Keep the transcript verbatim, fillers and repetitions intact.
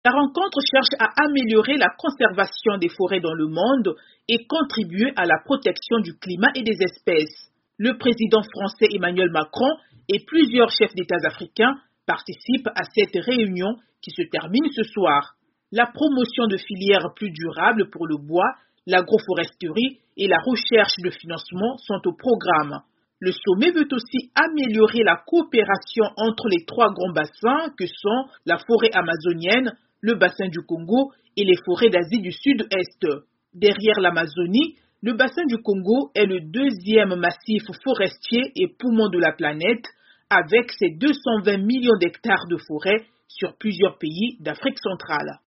La rencontre cherche à améliorer la conservation des forêts dans le monde et contribuer à la protection du climat et des espèces. Le président français Emmanuel Macron et plusieurs chefs d'État africains participent à cette réunion qui se termine ce soir. La promotion de filières plus durables pour le bois, l'agroforesterie et la recherche de financement sont au programme. Le sommet veut aussi améliorer la coopération entre les trois grands bassins que sont la forêt amazonienne, le bassin du Congo et les forêts d'Asie du Sud-Est. Derrière l'Amazonie, le bassin du Congo est le deuxième massif forestier et poumon de la planète, avec ses deux cent vingt millions d'hectares de forêts sur plusieurs pays d'Afrique centrale.